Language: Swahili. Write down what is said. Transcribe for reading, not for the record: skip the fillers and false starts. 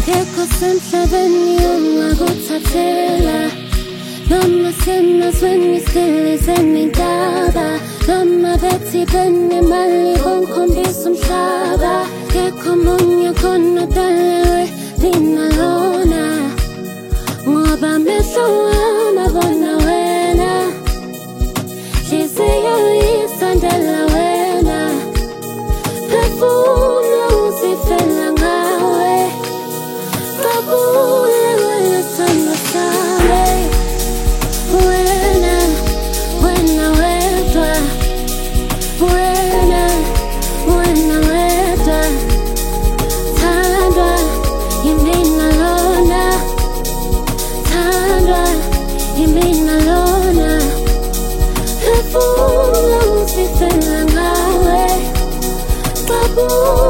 Yekho semhlabeni ongakuthathela, noma semazweni still senintaba, noma bethi benemali bongikhombisa umhlaba. Yekho omunye khona dalewe lina lona, ngoba amehlo wami abona wena, nhliziyo isondela wena, phefumula uzifela ngawe, qabule kwesithando sami. Wena, wena wedwa, wena, wena wedwa, thandwa yimina lona, thandwa yimina lona, phefumula uzifela ngawe, qabule